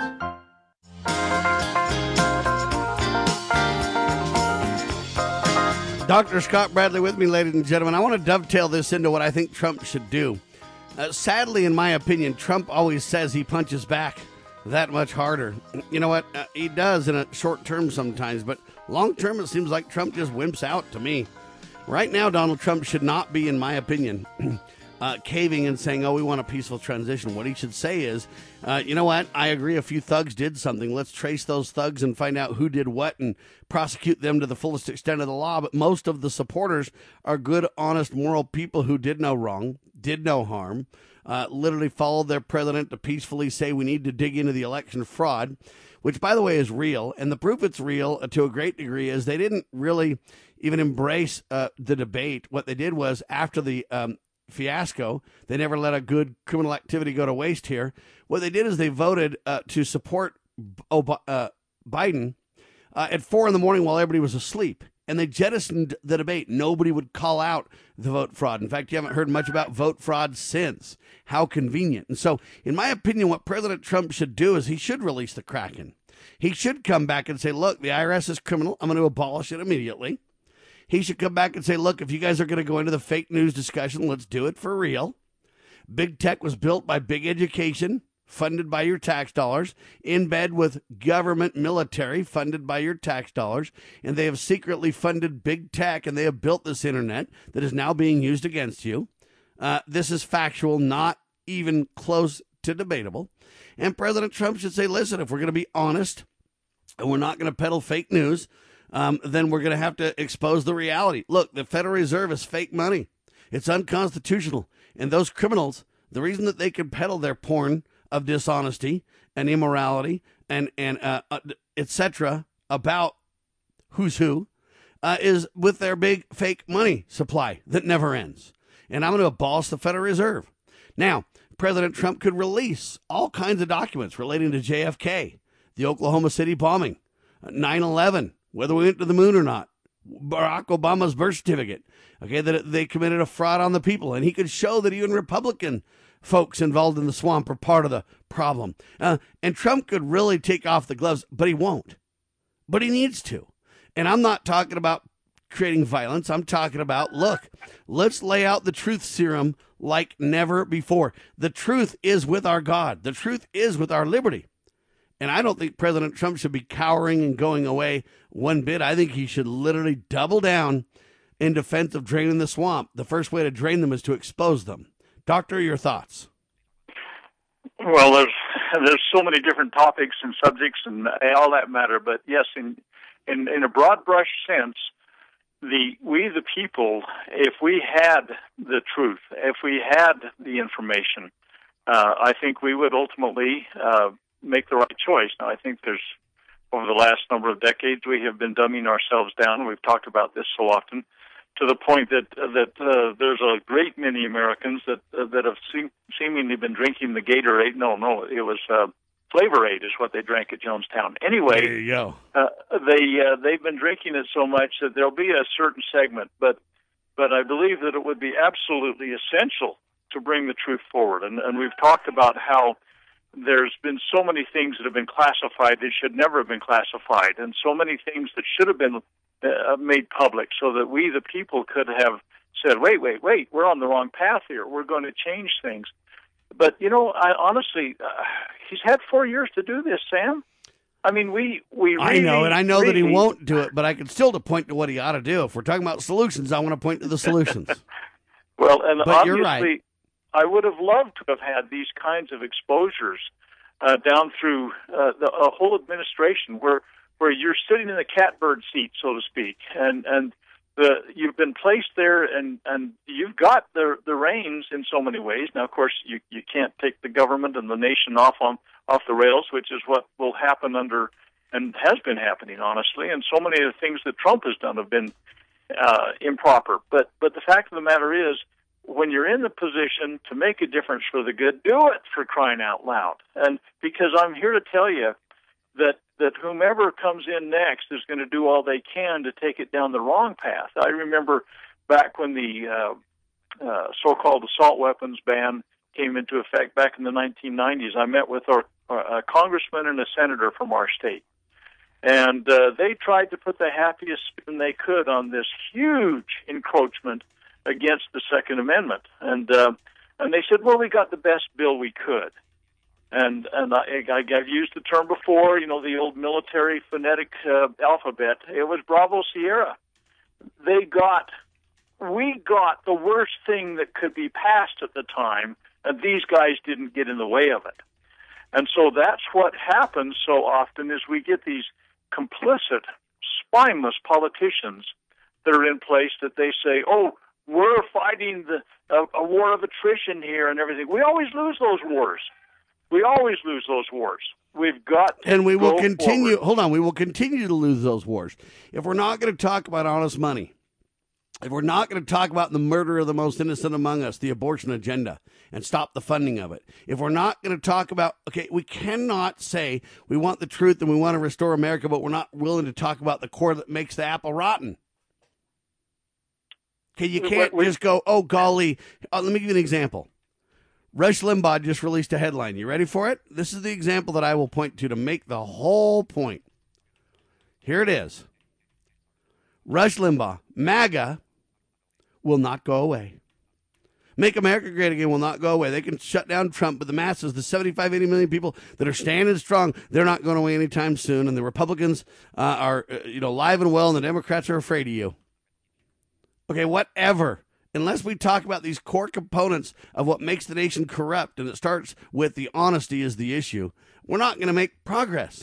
Doctor Scott Bradley with me, ladies and gentlemen. I want to dovetail this into what I think Trump should do. Uh, sadly, in my opinion, Trump always says he punches back that much harder. You know what? Uh, he does in a short term sometimes, but long term, it seems like Trump just wimps out to me. Right now, Donald Trump should not be, in my opinion, uh, caving and saying, oh, we want a peaceful transition. What he should say is, uh, you know what? I agree a few thugs did something. Let's trace those thugs and find out who did what and prosecute them to the fullest extent of the law. But most of the supporters are good, honest, moral people who did no wrong, did no harm, uh, literally followed their president to peacefully say we need to dig into the election fraud, which, by the way, is real. And the proof it's real uh, to a great degree is they didn't really even embrace uh, the debate. What they did was, after the um, fiasco, they never let a good criminal activity go to waste here. What they did is they voted uh, to support Ob- uh, Biden uh, at four in the morning while everybody was asleep. And they jettisoned the debate. Nobody would call out the vote fraud. In fact, you haven't heard much about vote fraud since. How convenient. And so, in my opinion, what President Trump should do is he should release the Kraken. He should come back and say, look, the I R S is criminal. I'm going to abolish it immediately. He should come back and say, look, if you guys are going to go into the fake news discussion, let's do it for real. Big tech was built by big education, funded by your tax dollars, in bed with government military, funded by your tax dollars, and they have secretly funded big tech, and they have built this internet that is now being used against you. Uh, this is factual, not even close to debatable. And President Trump should say, listen, if we're going to be honest and we're not going to peddle fake news, um, then we're going to have to expose the reality. Look, the Federal Reserve is fake money. It's unconstitutional. And those criminals, the reason that they can peddle their porn of dishonesty and immorality and, and uh, uh, et cetera about who's who uh, is with their big fake money supply that never ends. And I'm going to abolish the Federal Reserve. Now, President Trump could release all kinds of documents relating to J F K, the Oklahoma City bombing, nine eleven, whether we went to the moon or not, Barack Obama's birth certificate, okay, that they committed a fraud on the people. And he could show that even Republican folks involved in the swamp are part of the problem. Uh, and Trump could really take off the gloves, but he won't. But he needs to. And I'm not talking about creating violence. I'm talking about, look, let's lay out the truth serum like never before. The truth is with our God. The truth is with our liberty. And I don't think President Trump should be cowering and going away one bit. I think he should literally double down in defense of draining the swamp. The first way to drain them is to expose them. Doctor, your thoughts? Well, there's there's so many different topics and subjects and all that matter. But yes, in in, in a broad brush sense, the we the people, if we had the truth, if we had the information, uh, I think we would ultimately uh, make the right choice. Now, I think there's over the last number of decades we have been dumbing ourselves down. We've talked about this so often, to the point that uh, that uh, there's a great many Americans that uh, that have seem, seemingly been drinking the Gatorade. No, no, it was uh, Flavor Aid is what they drank at Jonestown. Anyway, there you go. Uh, they uh, they've been drinking it so much that there'll be a certain segment, but but I believe that it would be absolutely essential to bring the truth forward. And, and we've talked about how there's been so many things that have been classified that should never have been classified, and so many things that should have been uh, made public so that we, the people, could have said, wait, wait, wait, we're on the wrong path here. We're going to change things. But, you know, I honestly, uh, he's had four years to do this, Sam. I mean, we, we really, I know, and I know really, that he won't do it, but I can still to point to what he ought to do. If we're talking about solutions, I want to point to the solutions. Well, and but obviously, you're right. I would have loved to have had these kinds of exposures uh, down through uh, the a whole administration where where you're sitting in the catbird seat, so to speak, and and the you've been placed there, and, and you've got the the reins in so many ways. Now, of course, you you can't take the government and the nation off on off the rails, which is what will happen under and has been happening, honestly. And so many of the things that Trump has done have been uh, improper. But but the fact of the matter is, when you're in the position to make a difference for the good, do it, for crying out loud. And because I'm here to tell you that that whomever comes in next is going to do all they can to take it down the wrong path. I remember back when the uh, uh, so-called assault weapons ban came into effect back in the nineteen nineties, I met with our, a congressman and a senator from our state. And uh, they tried to put the happiest spin they could on this huge encroachment against the Second Amendment. And uh, and they said, well, we got the best bill we could. And and I, I, I've used the term before, you know, the old military phonetic uh, alphabet. It was Bravo Sierra. They got, we got the worst thing that could be passed at the time, and these guys didn't get in the way of it. And so that's what happens so often is we get these complicit, spineless politicians that are in place that they say, oh, we're fighting the, a, a war of attrition here and everything. We always lose those wars. We always lose those wars. We've got to And we will go continue, forward. hold on, we will continue to lose those wars. If we're not going to talk about honest money, if we're not going to talk about the murder of the most innocent among us, the abortion agenda, and stop the funding of it, if we're not going to talk about, okay, we cannot say we want the truth and we want to restore America, but we're not willing to talk about the core that makes the apple rotten. Okay, you can't just go, oh, golly. Uh, let me give you an example. Rush Limbaugh just released a headline. You ready for it? This is the example that I will point to to make the whole point. Here it is. Rush Limbaugh, MAGA will not go away. Make America Great Again will not go away. They can shut down Trump, but the masses, the seventy-five, eighty million people that are standing strong, they're not going away anytime soon. And the Republicans uh, are, uh, you know, alive and well, and the Democrats are afraid of you. Okay, whatever. Unless we talk about these core components of what makes the nation corrupt, and it starts with the honesty is the issue, we're not going to make progress.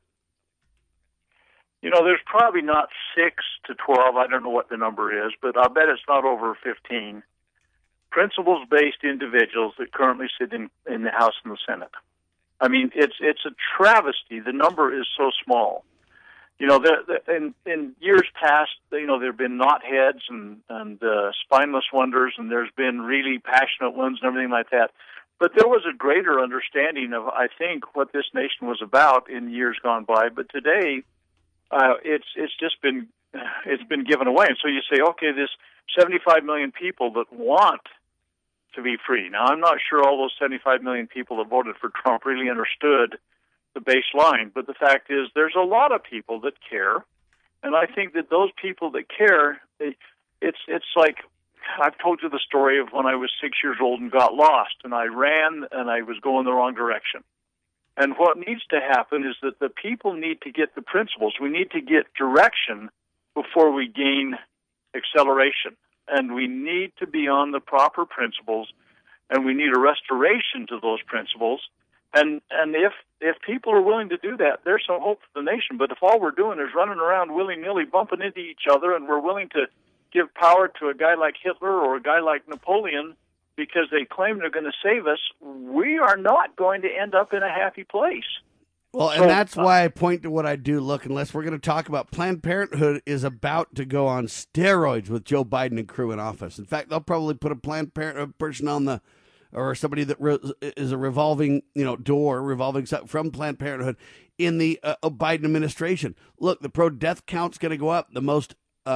You know, there's probably not six to twelve, I don't know what the number is, but I'll bet it's not over fifteen, principles-based individuals that currently sit in, in the House and the Senate. I mean, it's it's a travesty. The number is so small. You know, the, the, in, in years past, you know, there have been knotheads and, and uh, spineless wonders, and there's been really passionate ones and everything like that. But there was a greater understanding of, I think, what this nation was about in years gone by. But today, uh, it's it's just been it's been given away. And so you say, okay, this seventy-five million people that want to be free. Now, I'm not sure all those seventy-five million people that voted for Trump really understood the baseline, but the fact is there's a lot of people that care, and I think that those people that care, it, it's it's like I've told you the story of when I was six years old and got lost, and I ran and I was going the wrong direction. And what needs to happen is that the people need to get the principles. We need to get direction before we gain acceleration, and we need to be on the proper principles, and we need a restoration to those principles. And and if if people are willing to do that, there's some hope for the nation. But if all we're doing is running around willy-nilly, bumping into each other, and we're willing to give power to a guy like Hitler or a guy like Napoleon because they claim they're going to save us, we are not going to end up in a happy place. Well, and so, that's why I point to what I do. Look, unless we're going to talk about Planned Parenthood is about to go on steroids with Joe Biden and crew in office. In fact, they'll probably put a Planned Parenthood person on the or somebody that re- is a revolving, you know, door, revolving from Planned Parenthood in the uh, Biden administration. Look, the pro-death count's going to go up. The most um,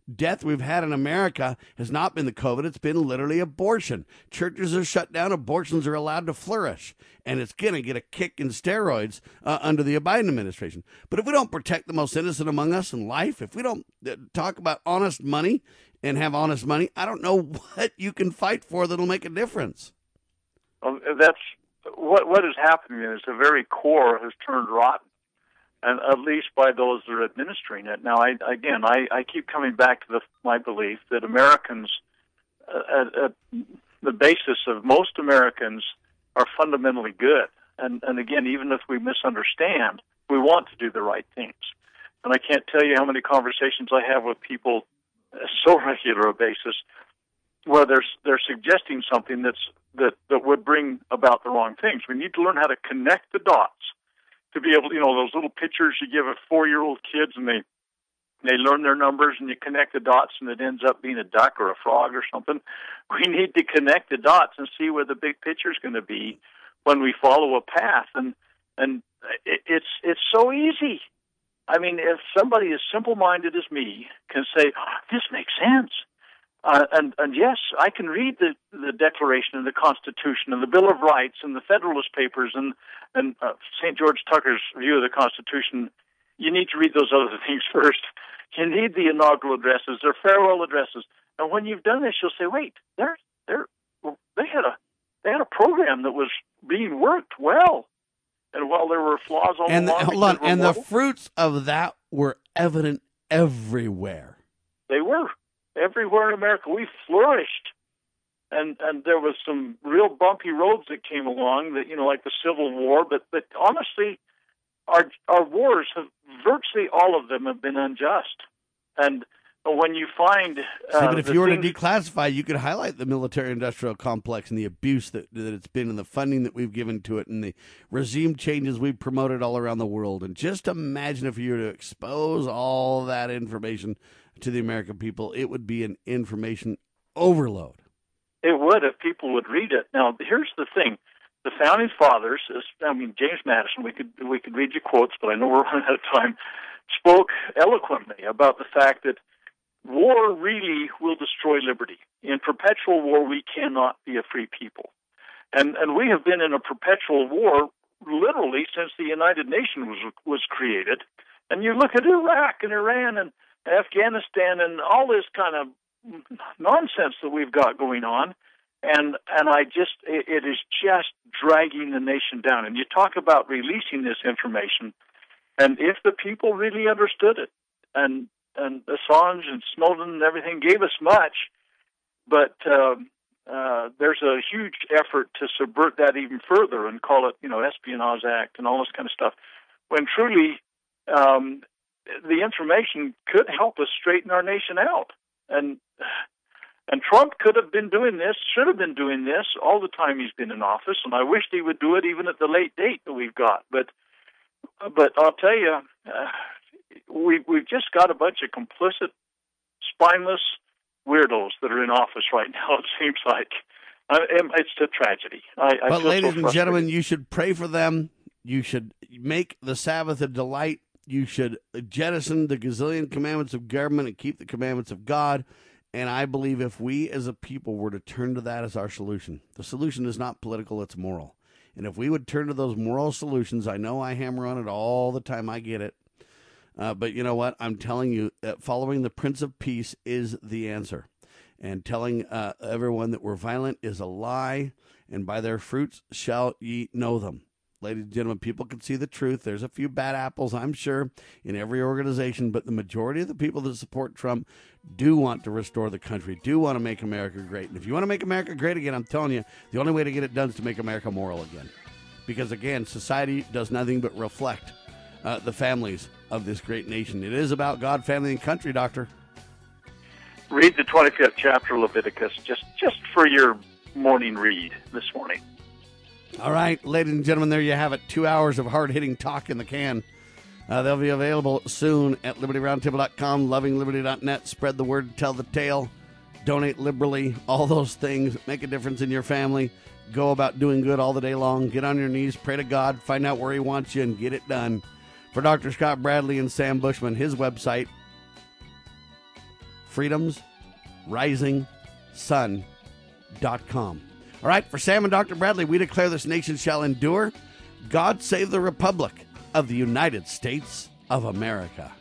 death we've had in America has not been the COVID. It's been literally abortion. Churches are shut down. Abortions are allowed to flourish. And it's going to get a kick in steroids uh, under the Biden administration. But if we don't protect the most innocent among us in life, if we don't uh, talk about honest money and have honest money, I don't know what you can fight for that'll make a difference. Well, that's what what is happening is the very core has turned rotten, and at least by those that are administering it. Now, I, again, I, I keep coming back to the, my belief that Americans, uh, at, at the basis of most Americans, are fundamentally good. And, and again, even if we misunderstand, we want to do the right things. And I can't tell you how many conversations I have with people on a so regular a basis where they're, they're suggesting something that's, that, that would bring about the wrong things. We need to learn how to connect the dots to be able to, you know, those little pictures you give a four-year-old kids and they they learn their numbers and you connect the dots and it ends up being a duck or a frog or something. We need to connect the dots and see where the big picture is going to be when we follow a path. And and it, it's it's so easy. I mean, if somebody as simple-minded as me can say, oh, this makes sense. Uh, and, and yes, I can read the, the Declaration and the Constitution and the Bill of Rights and the Federalist Papers and, and uh, Saint George Tucker's view of the Constitution. You need to read those other things first. You need the inaugural addresses, their farewell addresses. And when you've done this, you'll say, wait, they're, they're, they had a they had a program that was being worked well. And while there were flaws all and along, the, hold on, and mortal, the fruits of that were evident everywhere. They were. Everywhere in America, we flourished, and and there was some real bumpy roads that came along, that you know, like the Civil War. But but honestly, our our wars have virtually all of them have been unjust. And when you find, uh, See, but if the you were things, to declassify, you could highlight the military-industrial complex and the abuse that that it's been, and the funding that we've given to it, and the regime changes we've promoted all around the world. And just imagine if you were to expose all that information to the American people, it would be an information overload. It would if people would read it. Now, here's the thing: the founding fathers, I mean James Madison. We could we could read you quotes, but I know we're running out of time. Spoke eloquently about the fact that war really will destroy liberty. In perpetual war, we cannot be a free people, and and we have been in a perpetual war literally since the United Nations was was created. And you look at Iraq and Iran and Afghanistan and all this kind of nonsense that we've got going on, and and I just it, it is just dragging the nation down. And you talk about releasing this information, and if the people really understood it, and and Assange and Snowden and everything gave us much, but uh, uh, there's a huge effort to subvert that even further and call it, you know, Espionage Act and all this kind of stuff, when truly um, the information could help us straighten our nation out. And and Trump could have been doing this, should have been doing this all the time he's been in office, and I wished he would do it even at the late date that we've got. But but I'll tell you, uh, we, we've just got a bunch of complicit, spineless weirdos that are in office right now, it seems like. I, it's a tragedy. I, I but feel ladies so and gentlemen, you should pray for them. You should make the Sabbath a delight. You should jettison the gazillion commandments of government and keep the commandments of God. And I believe if we as a people were to turn to that as our solution, the solution is not political, it's moral. And if we would turn to those moral solutions, I know I hammer on it all the time, I get it. Uh, but you know what? I'm telling you that following the Prince of Peace is the answer. And telling uh, everyone that we're violent is a lie, and by their fruits shall ye know them. Ladies and gentlemen, people can see the truth. There's a few bad apples, I'm sure, in every organization, but the majority of the people that support Trump do want to restore the country, do want to make America great. And if you want to make America great again, I'm telling you, the only way to get it done is to make America moral again. Because, again, society does nothing but reflect uh, the families of this great nation. It is about God, family, and country, Doctor. Read the twenty-fifth chapter of Leviticus just, just for your morning read this morning. All right, ladies and gentlemen, there you have it. Two hours of hard-hitting talk in the can. Uh, they'll be available soon at liberty roundtable dot com, loving liberty dot net. Spread the word, tell the tale, donate liberally, all those things. Make a difference in your family. Go about doing good all the day long. Get on your knees, pray to God, find out where he wants you, and get it done. For Doctor Scott Bradley and Sam Bushman, his website, freedoms rising sun dot com. All right, for Sam and Doctor Bradley, we declare this nation shall endure. God save the Republic of the United States of America.